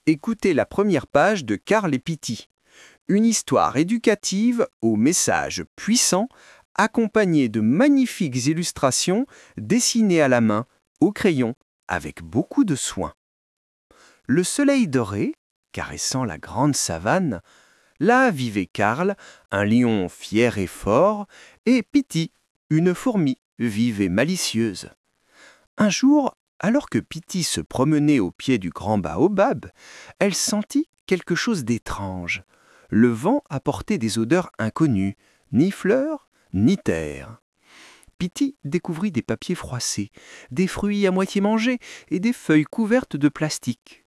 Écoutez la première page de Carl et Pitty. Une histoire éducative au message puissant, accompagnée de magnifiques illustrations dessinées à la main, au crayon, avec beaucoup de soin. Le soleil doré, caressant la grande savane, là vivait Carl, un lion fier et fort, et Pitty, une fourmi vive et malicieuse. Un jour, alors que Pitty se promenait au pied du grand baobab, elle sentit quelque chose d'étrange. Le vent apportait des odeurs inconnues, ni fleurs, ni terre. Pitty découvrit des papiers froissés, des fruits à moitié mangés et des feuilles couvertes de plastique.